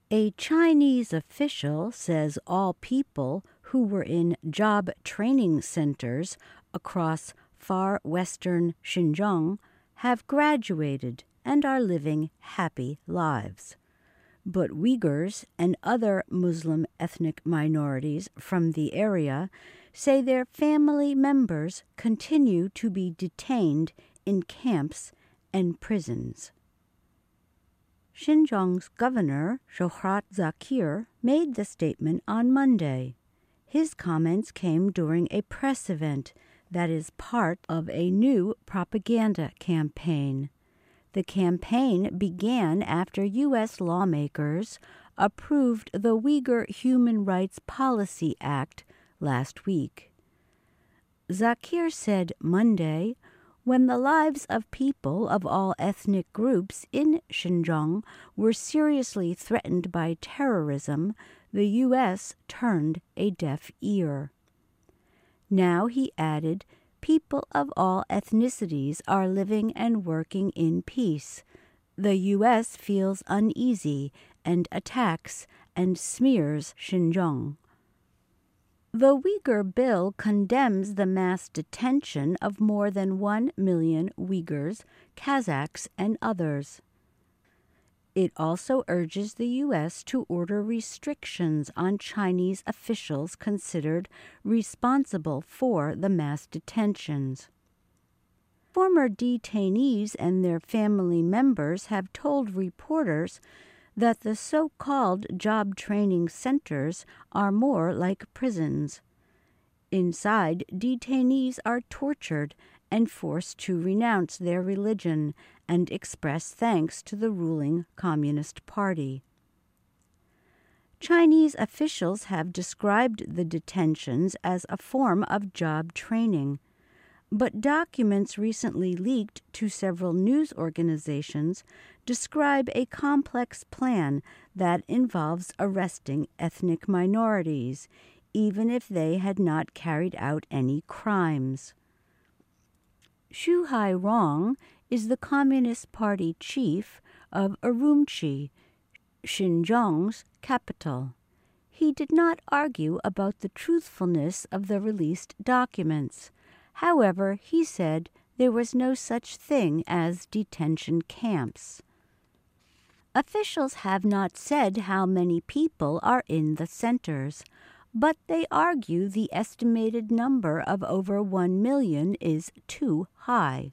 A Chinese official says all people who were in job training centers across far western Xinjiang have graduated and are living happy lives. But Uyghurs and other Muslim ethnic minorities from the area say their family members continue to be detained in camps and prisons. Xinjiang's governor, Shohrat Zakir, made the statement on Monday. His comments came during a press event that is part of a new propaganda campaign. The campaign began after U.S. lawmakers approved the Uyghur Human Rights Policy Act last week. Zakir said Monday, when the lives of people of all ethnic groups in Xinjiang were seriously threatened by terrorism, the U.S. turned a deaf ear. Now, he added, people of all ethnicities are living and working in peace. The U.S. feels uneasy and attacks and smears Xinjiang. The Uyghur Bill condemns the mass detention of more than 1 million Uyghurs, Kazakhs, and others. It also urges the U.S. to order restrictions on Chinese officials considered responsible for the mass detentions. Former detainees and their family members have told reporters that the so-called job training centers are more like prisons. Inside, detainees are tortured and forced to renounce their religion and express thanks to the ruling Communist Party. Chinese officials have described the detentions as a form of job training, but documents recently leaked to several news organizations describe a complex plan that involves arresting ethnic minorities, even if they had not carried out any crimes. Xu Hairong is the Communist Party chief of Urumqi, Xinjiang's capital. He did not argue about the truthfulness of the released documents. However, he said there was no such thing as detention camps. Officials have not said how many people are in the centers, but they argue the estimated number of over 1 million is too high.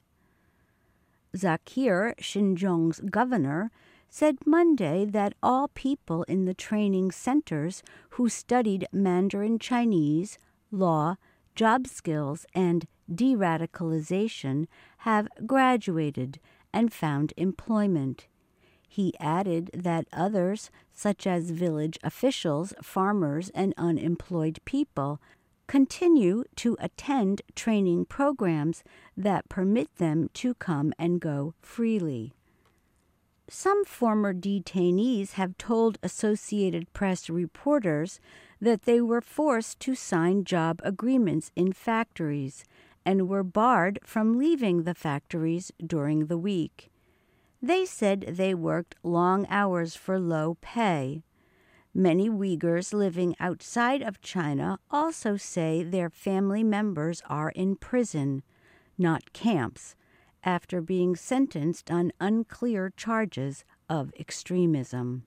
Zakir, Xinjiang's governor, said Monday that all people in the training centers who studied Mandarin Chinese, law, job skills, and de-radicalization have graduated and found employment. He added that others, such as village officials, farmers, and unemployed people, continue to attend training programs that permit them to come and go freely. Some former detainees have told Associated Press reporters that they were forced to sign job agreements in factories and were barred from leaving the factories during the week. They said they worked long hours for low pay. Many Uyghurs living outside of China also say their family members are in prison, not camps, after being sentenced on unclear charges of extremism.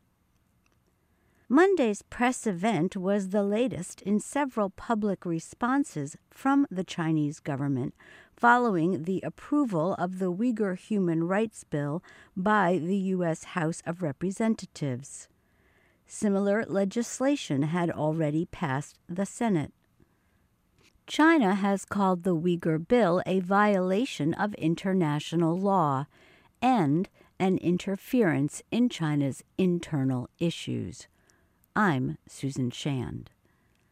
Monday's press event was the latest in several public responses from the Chinese government following the approval of the Uyghur Human Rights Bill by the U.S. House of Representatives. Similar legislation had already passed the Senate. China has called the Uyghur Bill a violation of international law and an interference in China's internal issues. I'm Susan Shand.